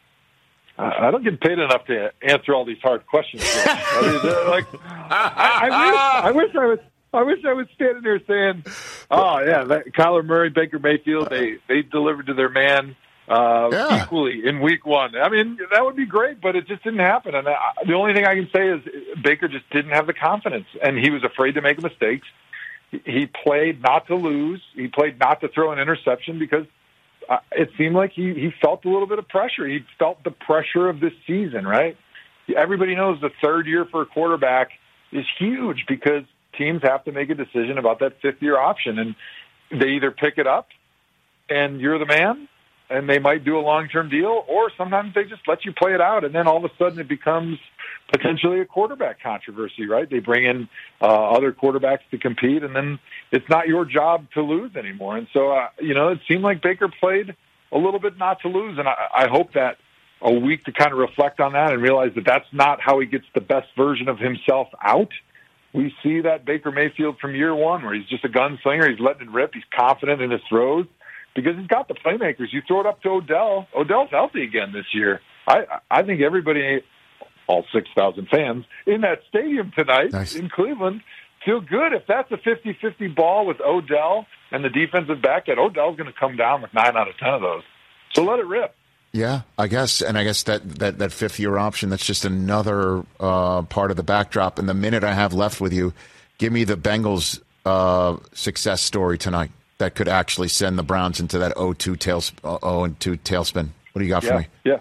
I don't get paid enough to answer all these hard questions. I mean, like, I, I, wish, I wish I was I wish I was standing there saying, oh, yeah, that, Kyler Murray, Baker Mayfield, they, they delivered to their man uh, yeah. equally in week one. I mean, that would be great, but it just didn't happen. And I, the only thing I can say is Baker just didn't have the confidence, and he was afraid to make mistakes. He played not to lose. He played not to throw an interception because uh, it seemed like he, he felt a little bit of pressure. He felt the pressure of this season, right? Everybody knows the third year for a quarterback is huge because teams have to make a decision about that fifth-year option, and they either pick it up and you're the man, and they might do a long-term deal, or sometimes they just let you play it out, and then all of a sudden it becomes potentially a quarterback controversy, right? They bring in uh, other quarterbacks to compete, and then it's not your job to lose anymore. And so, uh, you know, it seemed like Baker played a little bit not to lose, and I, I hope that a week to kind of reflect on that and realize that that's not how he gets the best version of himself out. We see that Baker Mayfield from year one where he's just a gunslinger. He's letting it rip. He's confident in his throws because he's got the playmakers. You throw it up to Odell. Odell's healthy again this year. I, I think everybody, all six thousand fans in that stadium tonight nice. in Cleveland, feel good. If that's a fifty-fifty ball with Odell and the defensive back, that Odell's going to come down with nine out of ten of those. So let it rip. Yeah, I guess, and I guess that, that, that fifth-year option, that's just another uh, part of the backdrop. And the minute I have left with you, give me the Bengals' uh, success story tonight that could actually send the Browns into that oh two tailspin. oh and two tailspin. What do you got yeah, for me? Yeah.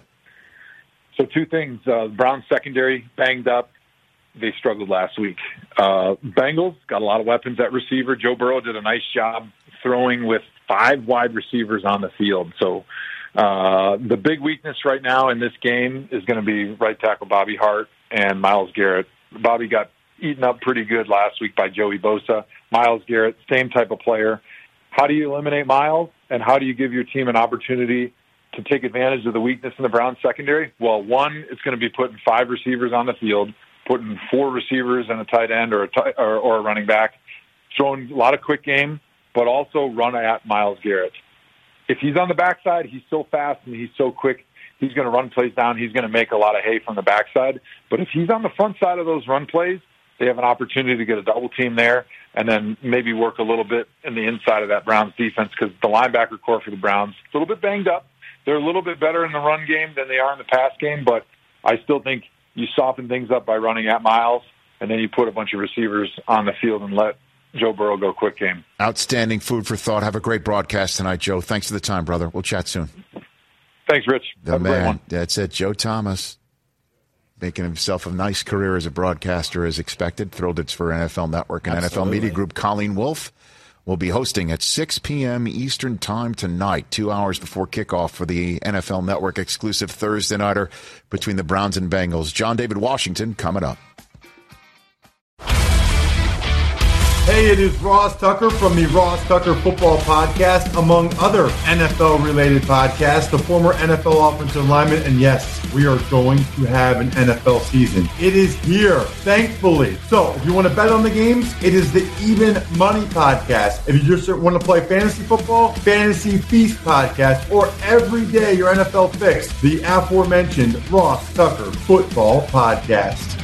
So two things. Uh, Browns secondary banged up. They struggled last week. Uh, Bengals got a lot of weapons at receiver. Joe Burrow did a nice job throwing with five wide receivers on the field. So Uh, the big weakness right now in this game is going to be right tackle Bobby Hart and Myles Garrett. Bobby got eaten up pretty good last week by Joey Bosa. Myles Garrett, same type of player. How do you eliminate Myles, and how do you give your team an opportunity to take advantage of the weakness in the Browns secondary? Well, one, it's going to be putting five receivers on the field, putting four receivers and a tight end or a, t- or, or a running back, throwing a lot of quick game, but also run at Myles Garrett. If he's on the backside, he's so fast and he's so quick, he's going to run plays down. He's going to make a lot of hay from the backside. But if he's on the front side of those run plays, they have an opportunity to get a double team there and then maybe work a little bit in the inside of that Browns defense because the linebacker core for the Browns is a little bit banged up. They're a little bit better in the run game than they are in the pass game, but I still think you soften things up by running at Myles, and then you put a bunch of receivers on the field and let Joe Burrow go quick game. Outstanding food for thought. Have a great broadcast tonight, Joe. Thanks for the time, brother. We'll chat soon. Thanks, Rich. The Have man. a great one. That's it. Joe Thomas making himself a nice career as a broadcaster as expected. Thrilled it's for N F L Network and Absolutely. N F L Media Group. Colleen Wolfe will be hosting at six p.m. Eastern Time tonight, two hours before kickoff for the N F L Network exclusive Thursday nighter between the Browns and Bengals. John David Washington coming up. Hey, it is Ross Tucker from the Ross Tucker Football Podcast, among other N F L-related podcasts, the former N F L offensive lineman, and yes, we are going to have an N F L season. It is here, thankfully. So, if you want to bet on the games, it is the Even Money Podcast. If you just want to play fantasy football, Fantasy Feast Podcast, or every day your N F L fix, the aforementioned Ross Tucker Football Podcast.